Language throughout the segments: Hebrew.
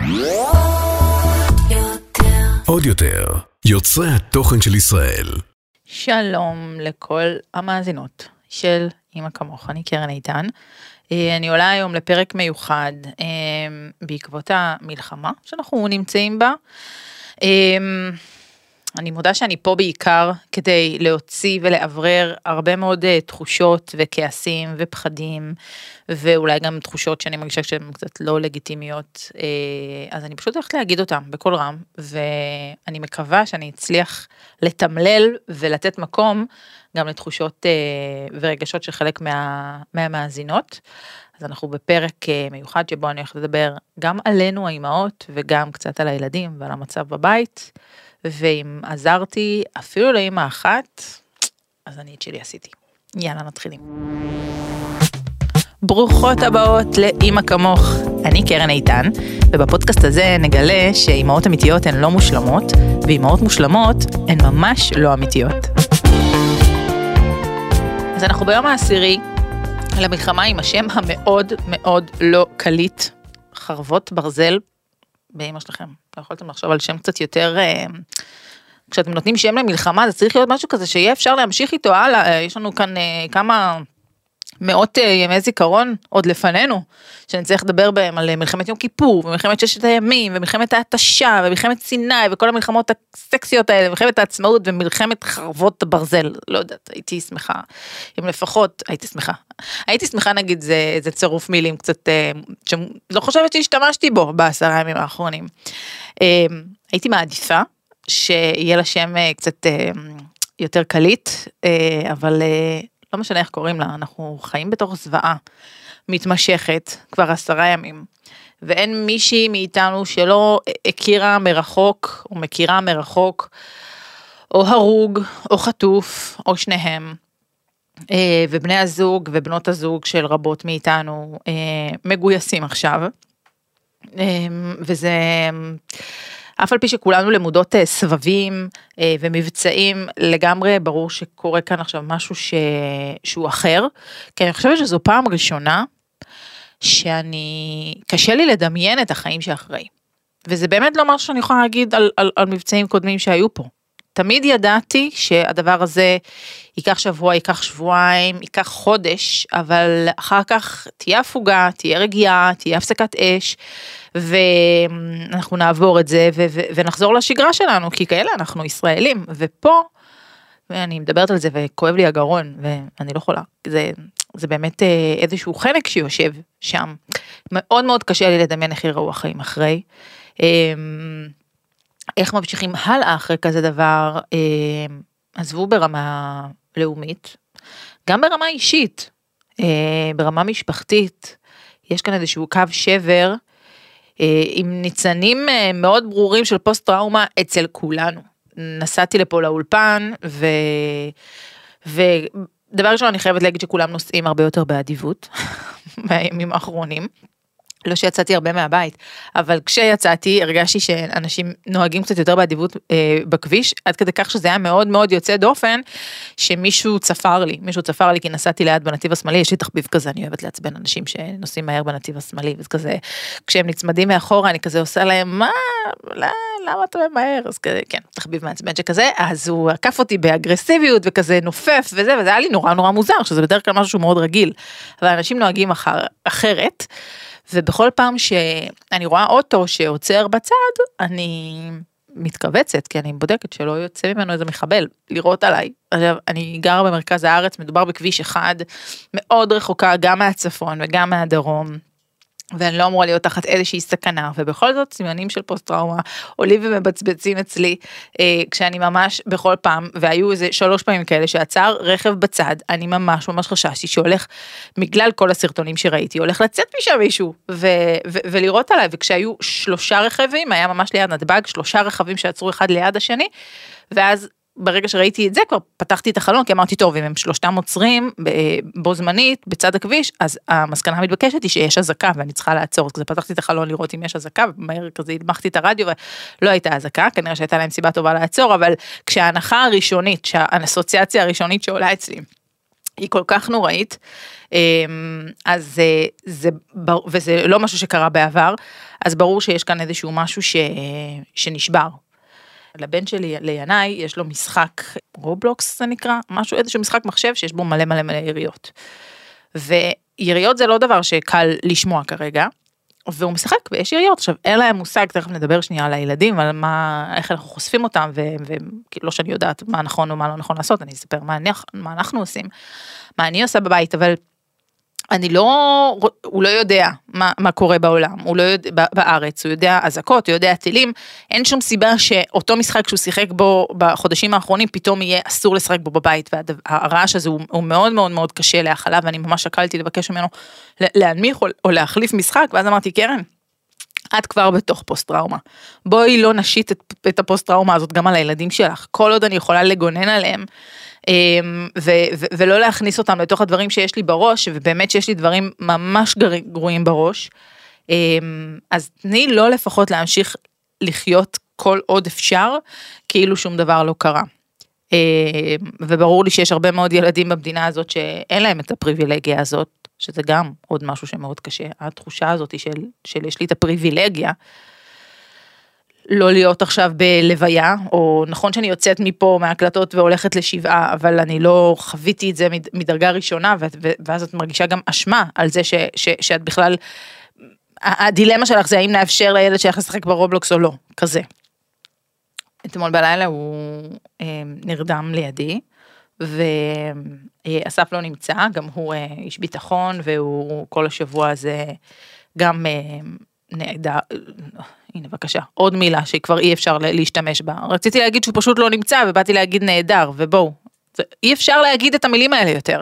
עוד יותר, יוצרי התוכן של ישראל. שלום לכל המאזינות של אמא כמוך, אני קרן איתן. אני עולה היום לפרק מיוחד בעקבות המלחמה שאנחנו נמצאים בה. אני מודה שאני פה בעיקר כדי להוציא ולעברר הרבה מאוד תחושות וכעסים ופחדים, ואולי גם תחושות שאני מרגישה שהן קצת לא לגיטימיות, אז אני פשוט הולכת להגיד אותם בכל רם, ואני מקווה שאני אצליח לתמלל ולתת מקום גם לתחושות ורגשות של חלק מהמאזינות. אז אנחנו בפרק מיוחד שבו אני הולכת לדבר גם עלינו האימהות, וגם קצת על הילדים ועל המצב בבית, ואם עזרתי אפילו לאמא אחת, אז אני את שלי עשיתי. יאללה, נתחילים. ברוכות הבאות לאמא כמוך. אני קרן איתן, ובפודקאסט הזה נגלה שאימהות אמיתיות הן לא מושלמות, ואימהות מושלמות הן ממש לא אמיתיות. אז אנחנו ביום העשירי למלחמה עם השם המאוד מאוד לא קליט, חרבות ברזל, באמא שלכם. לא יכולתם לחשוב על שם קצת יותר, כשאתם נותנים שם למלחמה, זה צריך להיות משהו כזה שיהיה אפשר להמשיך איתו הלאה. יש לנו כאן כמה מאות ימי זיכרון עוד לפנינו, שנצטרך לדבר בהם על מלחמת יום כיפור, ומלחמת ששת הימים, ומלחמת ההתשה, ומלחמת סיני, וכל המלחמות הסקסיות האלה, ומלחמת העצמאות, ומלחמת חרבות ברזל. לא יודעת, הייתי שמחה, אם לפחות, הייתי שמחה נגיד, זה צירוף מילים קצת, שלא חושבת שהשתמשתי בו ב10 ימים האחרונים. הייתי מעדיפה, שיהיה לה שם קצת יותר קליט, אבל לא משנה איך קוראים לה, אנחנו חיים בתוך זוועה מתמשכת כבר 10 ימים, ואין מישהי מאיתנו שלא הכירה מרחוק, או מכירה מרחוק, או הרוג, או חטוף, או שניהם, ובני הזוג ובנות הזוג של רבות מאיתנו מגויסים עכשיו, וזה אף על פי שכולנו למודות סבבים ומבצעים, לגמרי ברור שקורה כאן עכשיו משהו שהוא אחר, כי אני חושבת שזו פעם ראשונה קשה לי לדמיין את החיים שאחרי, וזה באמת לא משהו שאני יכולה להגיד על מבצעים קודמים שהיו פה. תמיד ידעתי שהדבר הזה ייקח שבוע, ייקח שבועיים, ייקח חודש, אבל אחר כך תהיה הפוגה, תהיה רגיעה, תהיה הפסקת אש, ואנחנו נעבור את זה, ונחזור לשגרה שלנו, כי כאלה אנחנו ישראלים, ופה, ואני מדברת על זה, וכואב לי הגרון, ואני לא יכולה, זה באמת איזשהו חנק שיושב שם, מאוד מאוד קשה לי לדמיין איך יראו החיים אחרי, איך ממשיכים הלאה אחרי כזה דבר, עזבו ברמה לאומית, גם ברמה אישית, ברמה משפחתית, יש כאן איזשהו קו שבר, עם ניצנים מאוד ברורים של פוסט טראומה אצל כולנו. נסעתי לפה לאולפן, ודבר ראשון אני חייבת להגיד שכולם נוסעים הרבה יותר באדיבות, בימים האחרונים, לא שיצאתי הרבה מהבית, אבל כשיצאתי הרגשתי שאנשים נוהגים קצת יותר באדיבות בכביש, עד כדי כך שזה היה מאוד מאוד יוצא דופן, שמישהו צפר לי, כי נסעתי ליד בנתיב השמאלי, יש לי תחביב כזה, אני אוהבת לעצבן אנשים שנוסעים מהר בנתיב השמאלי, וזה כזה, כשהם נצמדים מאחורה, אני כזה עושה להם, למה אתה ממהר? אז כזה, כן, תחביב מעצבן שכזה, אז הוא עקף אותי באגרסיביות, וכזה נופף, וזה היה לי נורא נורא מוזר, שזה בדרך כלל משהו מאוד רגיל, אבל אנשים נוהגים אחרת, ובכל פעם שאני רואה אוטו שעוצר בצד, אני מתכווצת, כי אני בודקת שלא יוצא ממנו איזה מחבל, לראות עליי. עכשיו, אני גרה במרכז הארץ, מדובר בכביש אחד, מאוד רחוקה, גם מהצפון וגם מהדרום, ואני לא אמורה להיות תחת איזושהי סכנה, ובכל זאת סימנים של פוסט טראומה עולים ומבצבצים אצלי, כשאני ממש בכל פעם, והיו איזה 3 פעמים כאלה שעצר רכב בצד, אני ממש חששתי שהולך, בגלל כל הסרטונים שראיתי, הולך לצאת משם מישהו, ולראות עליי, וכשהיו 3 רכבים, היה ממש ליד נתב"ג, 3 רכבים שעצרו אחד ליד השני, ואז ברגע שראיתי את זה, כבר פתחתי את החלון, כי אמרתי, טוב, אם הם 3 עוצרים בו זמנית, בצד הכביש, אז המסקנה המתבקשת היא שיש אזעקה, ואני צריכה לעצור, אז פתחתי את החלון לראות אם יש אזעקה, ומהר כזה הדמחתי את הרדיו, ולא הייתה אזעקה, כנראה שהייתה להם סיבה טובה לעצור, אבל כשההנחה הראשונית, האסוציאציה הראשונית שעולה אצלי, היא כל כך נוראית, אז וזה לא משהו שקרה בעבר, אז ברור שיש כאן איזשהו משהו שנשבר. לבן שלי, לינאי, יש לו משחק רובלוקס זה נקרא, איזשהו משחק מחשב שיש בו מלא מלא מלא יריות. ויריות זה לא דבר שקל לשמוע כרגע, והוא משחק ויש יריות. עכשיו אין להם מושג, תכף נדבר שנייה על הילדים, על איך אנחנו חושפים אותם, ולא שאני יודעת מה נכון או מה לא נכון לעשות, אני אספר מה אנחנו עושים, מה אני עושה בבית, אבל הוא לא יודע מה קורה בעולם, הוא לא יודע, בארץ, הוא יודע אזעקות, הוא יודע טילים, אין שום סיבה שאותו משחק שהוא שיחק בו בחודשים האחרונים, פתאום יהיה אסור לשחק בו בבית, והרעש הזה הוא מאוד מאוד מאוד קשה להאכלה, ואני ממש שקלתי לבקש ממנו להנמיך או להחליף משחק, ואז אמרתי, קרן, את כבר בתוך פוסט-טראומה, בואי לא נשית את הפוסט-טראומה הזאת גם על הילדים שלך, כל עוד אני יכולה לגונן עליהם, ולא להכניס אותם לתוך הדברים שיש לי בראש, ובאמת שיש לי דברים ממש גרועים בראש, אז תני לא לפחות להמשיך לחיות כל עוד אפשר, כאילו שום דבר לא קרה. וברור לי שיש הרבה מאוד ילדים במדינה הזאת, שאין להם את הפריבילגיה הזאת, שזה גם עוד משהו שמאוד קשה, התחושה הזאת של יש לי את הפריבילגיה, לא להיות עכשיו בלוויה, או נכון שאני יוצאת מפה מההקלטות והולכת לשבעה, אבל אני לא חוויתי את זה מדרגה ראשונה, ואז את מרגישה גם אשמה על זה שאת בכלל, הדילמה שלך זה האם נאפשר לילד שלך לשחק ברובלוקס או לא, כזה. אתמול בלילה הוא נרדם לידי, ואסף לא נמצא, גם הוא איש ביטחון, והוא כל השבוע הזה גם נעדר, הנה בבקשה, עוד מילה שכבר אי אפשר להשתמש בה, רציתי להגיד שהוא פשוט לא נמצא, ובאתי להגיד נהדר, ובואו, אי אפשר להגיד את המילים האלה יותר.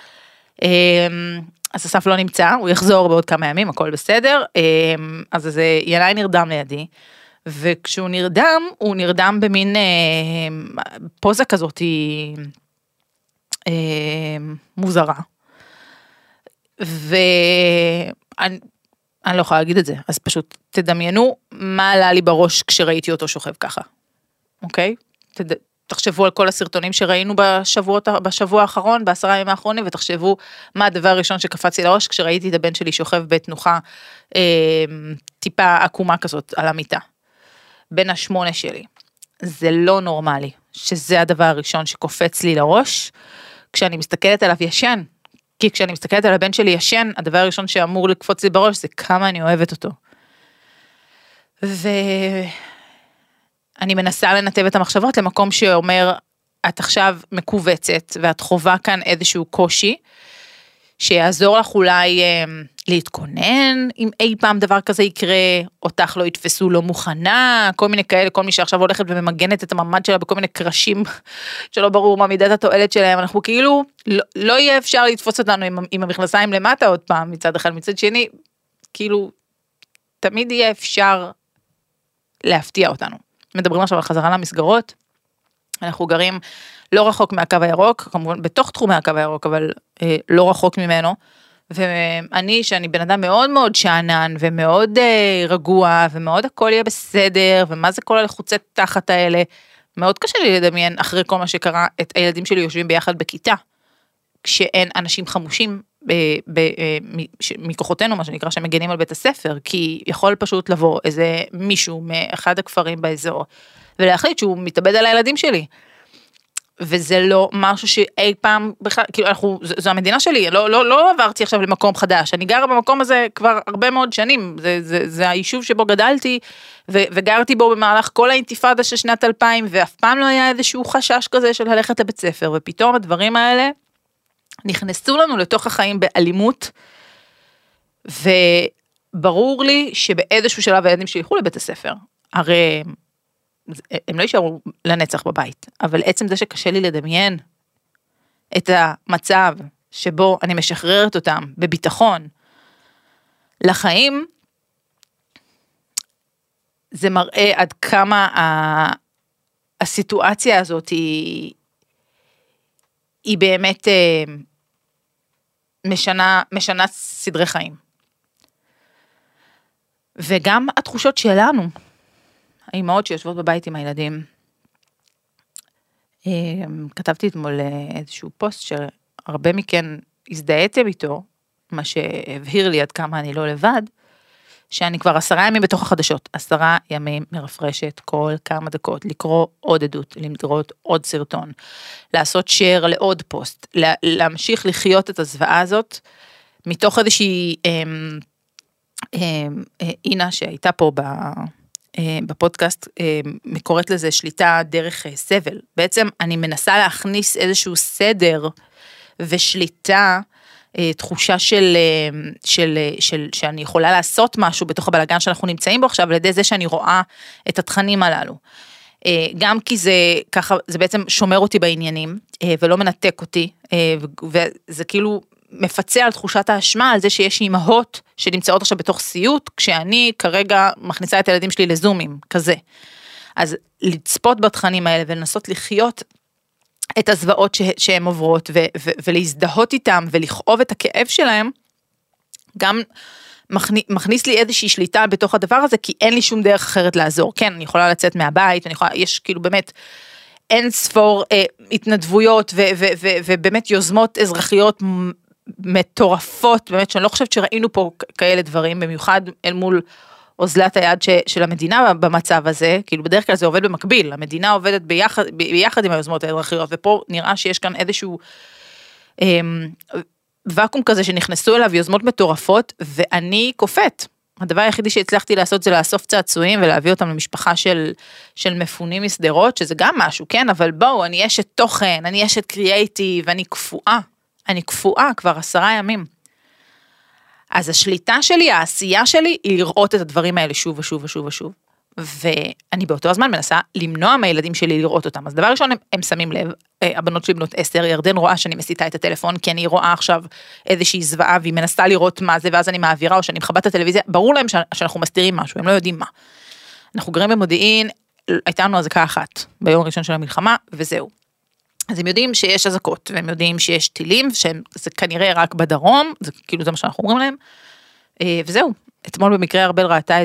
אז אסף לא נמצא, הוא יחזור בעוד כמה ימים, הכל בסדר, אז ינאי נרדם לידי, וכשהוא נרדם, הוא נרדם במין פוזה כזאת מוזרה, אני לא יכולה להגיד את זה, אז פשוט תדמיינו מה עלה לי בראש כשראיתי אותו שוכב ככה, אוקיי? תחשבו על כל הסרטונים שראינו בשבוע האחרון, ב10 ימים האחרונים, ותחשבו מה הדבר הראשון שקפץ לי לראש, כשראיתי את הבן שלי שוכב בתנוחה טיפה עקומה כזאת על המיטה, בין 8 שלי. זה לא נורמלי, שזה הדבר הראשון שקופץ לי לראש, כשאני מסתכלת עליו ישן, כי כשאני מסתכלת על הבן שלי ישן, הדבר הראשון שאמור לקפוץ לי בראש, זה כמה אני אוהבת אותו. ואני מנסה לנתב את המחשבות למקום שאומר, את עכשיו מקובצת, ואת חובה כאן איזשהו קושי, שיעזור לך אולי להתכונן, אם אי פעם דבר כזה יקרה, אותך לא יתפסו לא מוכנה, כל מיני כאלה, כל מי שעכשיו הולכת וממגנת את הממד שלה, בכל מיני קרשים, שלא ברור מה מידת התועלת שלהם, אנחנו כאילו, לא יהיה אפשר לתפוס אותנו עם המכנסיים למטה עוד פעם, מצד אחד, מצד שני, כאילו, תמיד יהיה אפשר להפתיע אותנו. מדברים עכשיו על חזרה למסגרות, אנחנו גרים לא רחוק מהקו הירוק, כמובן בתוך תחומי הקו הירוק, אבל לא רחוק ממנו, שאני בן אדם מאוד מאוד שענן, ומאוד רגוע, ומאוד הכל יהיה בסדר, ומה זה כל הלחוצי תחת האלה, מאוד קשה לי לדמיין, אחרי כל מה שקרה, את הילדים שלי יושבים ביחד בכיתה, כשאין אנשים חמושים, מכוחותינו, מה שנקרא, שמגנים על בית הספר, כי יכול פשוט לבוא איזה מישהו מאחד הכפרים באזור, ולהחליט שהוא מתאבד על הילדים שלי. וזה לא משהו שאי פעם, בכלל, כאילו זו המדינה שלי, לא עברתי עכשיו למקום חדש, אני גרה במקום הזה כבר הרבה מאוד שנים, זה היישוב שבו גדלתי, וגרתי בו במהלך כל האינתיפאדה של שנת 2000, ואף פעם לא היה איזשהו חשש כזה של ללכת לבית ספר, ופתאום הדברים האלה, נכנסו לנו לתוך החיים באלימות, וברור לי שבאיזשהו שלב הילדים שילכו לבית הספר, הרי הם לא יישארו לנצח בבית, אבל עצם זה שקשה לי לדמיין את המצב שבו אני משחררת אותם בביטחון לחיים, זה מראה עד כמה הסיטואציה הזאת היא באמת משנה סדרי חיים. וגם התחושות שלנו, האימהות שיושבות בבית עם הילדים, כתבתי אתמול איזשהו פוסט שהרבה מכן הזדהיתם איתו, מה שהבהיר לי עד כמה אני לא לבד, שאני כבר 10 ימים בתוך החדשות, 10 ימים מרפרשת כל כמה דקות, לקרוא עוד עדות, לראות עוד סרטון, לעשות שייר לעוד פוסט, להמשיך לחיות את הזוועה הזאת, מתוך איזושהי אינה שהייתה פה בפודקאסט, קוראת לזה שליטה דרך סבל. בעצם אני מנסה להכניס איזשהו סדר ושליטה, תחושה שאני יכולה לעשות משהו בתוך הבלגן שאנחנו נמצאים בו עכשיו, על ידי זה שאני רואה את התכנים הללו. גם כי זה ככה, זה בעצם שומר אותי בעניינים, ולא מנתק אותי, וזה כאילו מפצה על תחושת האשמה, על זה שיש אימהות שנמצאות עכשיו בתוך סיוט, כשאני כרגע מכניסה את הילדים שלי לזומים, כזה. אז לצפות בתכנים האלה, ולנסות לחיות את הזוועות שהן עוברות, ולהזדהות איתם, ולכאוב את הכאב שלהם, גם מכניס לי איזושהי שליטה בתוך הדבר הזה, כי אין לי שום דרך אחרת לעזור. כן, אני יכולה לצאת מהבית, יש כאילו באמת אין ספור התנדבויות, ובאמת יוזמות אזרחיות מטורפות, באמת שאני לא חושבת שראינו פה כאלה דברים, במיוחד אל מול אוזלת היד של המדינה במצב הזה, כאילו בדרך כלל זה עובד במקביל, המדינה עובדת ביחד עם היוזמות האזרחיות, ופה נראה שיש כאן איזשהו ואקום כזה שנכנסו אליו יוזמות מטורפות, ואני קופאת. הדבר היחידי שהצלחתי לעשות זה לאסוף צעצועים, ולהביא אותם למשפחה של מפונים מסדרות, שזה גם משהו, כן, אבל בואו, אני אשת תוכן, אני אשת קריאייטיב, אני קפואה כבר 10 ימים. אז השליטה שלי, העשייה שלי, היא לראות את הדברים האלה שוב ושוב ושוב ושוב. ואני באותו הזמן מנסה למנוע מהילדים שלי לראות אותם. אז דבר ראשון, הם שמים לב, הבנות שלי בנות 10, ירדן רואה שאני מסיתה את הטלפון, כי אני רואה עכשיו איזושהי זוועה, והיא מנסה לראות מה זה, ואז אני מעבירה, או שאני מחבאת את הטלוויזיה, ברור להם שאנחנו מסתירים משהו, הם לא יודעים מה. אנחנו גרים במודיעין, הייתה לנו אזעקה אחת, ביום הראשון של המלחמה, וזהו. אז הם יודעים שיש אזעקות, והם יודעים שיש טילים, שזה כנראה רק בדרום, זה כאילו זה מה שאנחנו אומרים להם, וזהו. אתמול במקרה ארבל ראתה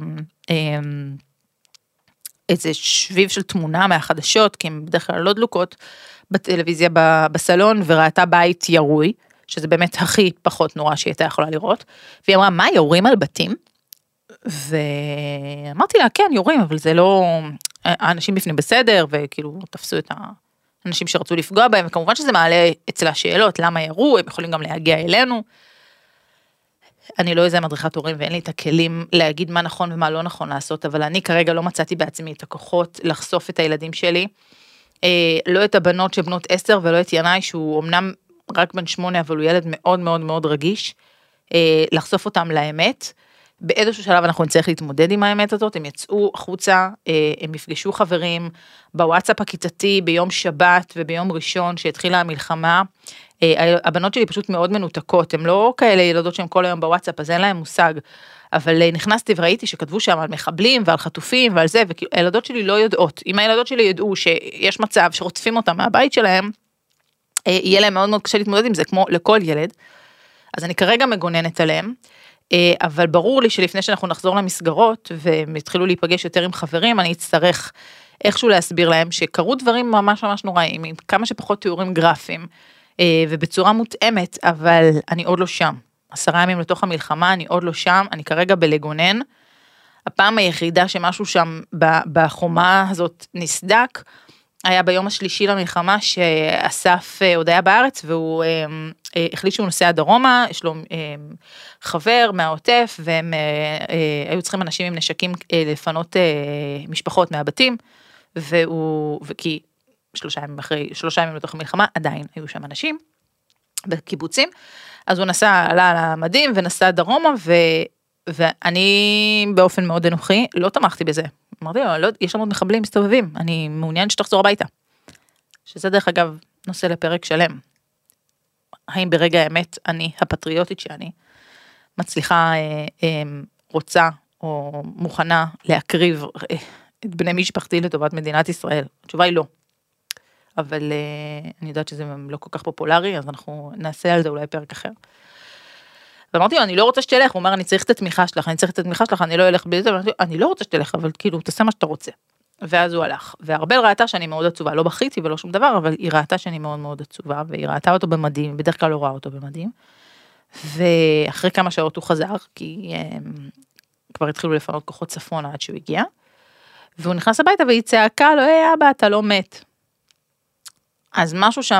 איזה שביב של תמונה מהחדשות, כי הם בדרך כלל לא דלוקות, בטלוויזיה בסלון, וראתה בית ירוי, שזה באמת הכי פחות נורא שהיא הייתה יכולה לראות, והיא אמרה, מה, יורים על בתים? ואמרתי לה, כן, יורים, אבל זה לא, האנשים בפנים בסדר, וכאילו תפסו את האנשים שרצו לפגוע בהם, וכמובן שזה מעלה אצלה שאלות, למה ירו, הם יכולים גם להגיע אלינו, אני לא איזה מדריכת הורים, ואין לי את הכלים להגיד מה נכון ומה לא נכון לעשות, אבל אני כרגע לא מצאתי בעצמי את הכוחות לחשוף את הילדים שלי, לא את הבנות שבנות 10, ולא את ינאי, שהוא אמנם רק בן 8, אבל הוא ילד מאוד מאוד מאוד רגיש, לחשוף אותם לאמת, באיזשהו שלב אנחנו נצטרך להתמודד עם האמת הזאת, הם יצאו החוצה, הם יפגשו חברים, בוואטסאפ הכיתתי, ביום שבת וביום ראשון שהתחילה המלחמה, הבנות שלי פשוט מאוד מנותקות, הן לא כאלה ילדות שהן כל היום בוואטסאפ, אז אין להם מושג, אבל נכנסתי וראיתי שכתבו שם על מחבלים ועל חטופים ועל זה, והילדות שלי לא יודעות, אם הילדות שלי ידעו שיש מצב שרוצפים אותם מהבית שלהם, יהיה להם מאוד מאוד קשה להתמודד עם זה, כמו לכל ילד, אז אני כרגע מגוננת עליהם, אבל ברור לי שלפני שאנחנו נחזור למסגרות, והם יתחילו להיפגש יותר עם חברים, אני אצטרך איכשהו להסביר להם, שקרו דברים ממש ממש נוראים, עם כמה שפחות תיאורים גרפיים, ובצורה מותאמת, אבל אני עוד לא שם. 10 ימים לתוך המלחמה, אני עוד לא שם, אני כרגע בלגונן, הפעם היחידה שמשהו שם בחומה הזאת נסדק, היה ביום השלישי למלחמה, שאסף עוד היה בארץ, והוא החליט שהוא נוסע דרומה, יש לו חבר מהעוטף, והם היו צריכים אנשים עם נשקים לפנות משפחות מהבתים, וכי 3 ימים לתוך המלחמה, עדיין היו שם אנשים, בקיבוצים, אז הוא עלה על המדים, ונסע דרומה, ואני באופן מאוד אנוכי, לא תמכתי בזה, אמרתי לו, יש לנו עוד מחבלים מסתובבים, אני מעוניין שתחזור הביתה, שזה דרך אגב נושא לפרק שלם, האם ברגע האמת אני הפטריוטית שאני מצליחה, רוצה או מוכנה להקריב את בני משפחתי לטובת מדינת ישראל, התשובה היא לא, אבל אני יודעת שזה לא כל כך פופולרי, אז אנחנו נעשה על זה אולי פרק אחר. ואמרתי לו, אני לא רוצה שתלך, הוא אומר, אני צריך את התמיכה שלך, אני לא אלך בזה, אני לא רוצה שתלך, אבל כאילו, תעשה מה שאתה רוצה. ואז הוא הלך, והרבל ראתה שאני מאוד עצובה, לא בכיתי ולא שום דבר, אבל היא ראתה שאני מאוד מאוד עצובה, והיא ראתה אותו במדים, בדרך כלל לא רואה אותו במדים, ואחרי כמה שעות הוא חזר, כי כבר התחילו לפנות כוחות צפונה עד שהוא הגיע, והוא נכנס הביתה והיא צעקה לו, אבא, אתה לא מת. אז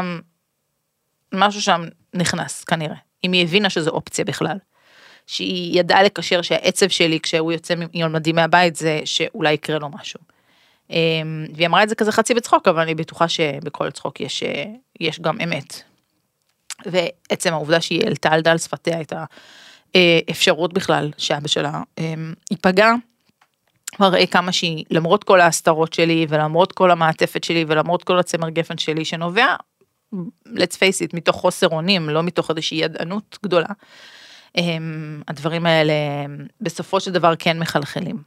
משהו שם נכנס, כנראה. אם היא הבינה שזו אופציה בכלל. שהיא ידעה לקשר שהעצב שלי, כשהוא יוצא מלמדים מהבית, זה שאולי יקרה לו משהו. והיא אמרה את זה כזה חצי בצחוק, אבל אני בטוחה שבכל צחוק יש גם אמת. ועצם העובדה שהיא העלתה על דל שפתיה את האפשרות בכלל שאבא שלה ייפגע, מראה כמה שהיא, למרות כל ההסתרות שלי, ולמרות כל המעטפת שלי, ולמרות כל הצמר גפן שלי, שנובע, let's face it, מתוך חוסר אונים, לא מתוך איזושהי ידענות גדולה, הדברים האלה בסופו של דבר כן מחלחלים.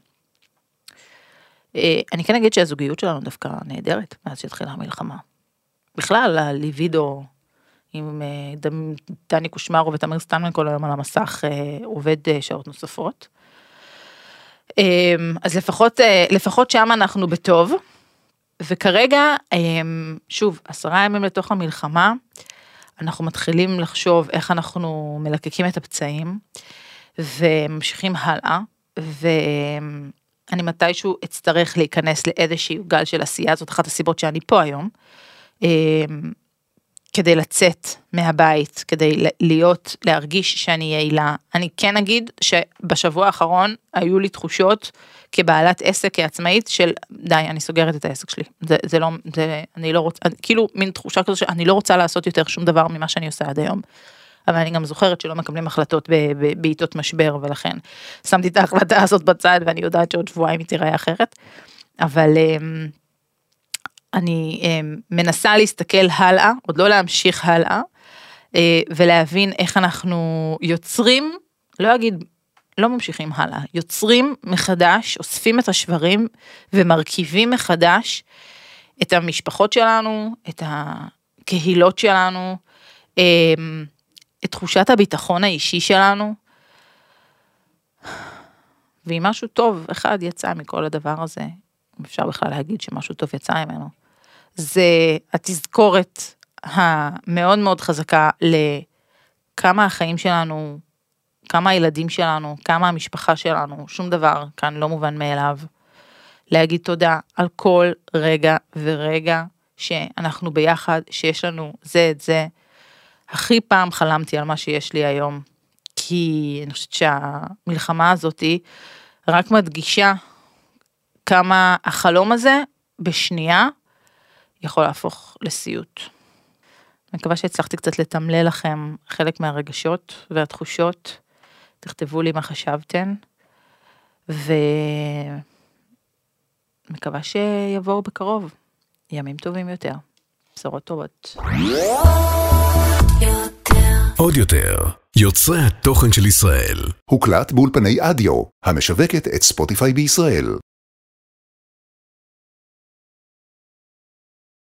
אני כן אגיד שהזוגיות שלנו דווקא נהדרת, מאז שהתחילה המלחמה. בכלל, הליבידו, עם דני קושמרו ותמיר סטנמן כל היום על המסך, עובד שעות נוספות. אז לפחות שם אנחנו בטוב, וכרגע, שוב, 10 ימים לתוך המלחמה, אנחנו מתחילים לחשוב איך אנחנו מלקקים את הפצעים, וממשיכים הלאה, ואני מתישהו אצטרך להיכנס לאיזשהו גל של עשייה, זאת אחת הסיבות שאני פה היום, כדי לצאת מהבית, כדי להרגיש שאני יעילה. אני כן אגיד שבשבוע האחרון היו לי תחושות כבעלת עסק, כעצמאית של די, אני סוגרת את העסק שלי. אני לא רוצה, כאילו מין תחושה כזו שאני לא רוצה לעשות יותר שום דבר ממה שאני עושה עד היום. אבל אני גם זוכרת שלא מקבלים החלטות בעיתות משבר, ולכן שמתי את ההחלטה הזאת בצד, ואני יודעת שעוד שבועיים היא תיראה אחרת. אבל אני מנסה להסתכל הלאה, עוד לא להמשיך הלאה, ולהבין איך אנחנו יוצרים, לא אגיד, לא ממשיכים הלאה, יוצרים מחדש, אוספים את השברים, ומרכיבים מחדש את המשפחות שלנו, את הקהילות שלנו, את תחושת הביטחון האישי שלנו, ואם משהו טוב אחד יצא מכל הדבר הזה, אפשר בכלל להגיד שמשהו טוב יצא ממנו, זה התזכורת המאוד מאוד חזקה לכמה החיים שלנו, כמה הילדים שלנו, כמה המשפחה שלנו, שום דבר כאן לא מובן מאליו, להגיד תודה על כל רגע ורגע שאנחנו ביחד, שיש לנו זה את זה, הכי פעם חלמתי על מה שיש לי היום, כי אני חושבת שהמלחמה הזאת רק מדגישה כמה החלום הזה בשנייה יכול להפוך לסיוט. אני מקווה שהצלחתי קצת לתמלל לכם חלק מהרגשות והתחושות, תכתבו לי מה חשבתן, ומקווה שיבואו בקרוב ימים טובים יותר, בשורות טובות. עוד יותר, יוצרי התוכן של ישראל. הוקלט באולפני אדיו, המשווקת את ספוטיפיי בישראל.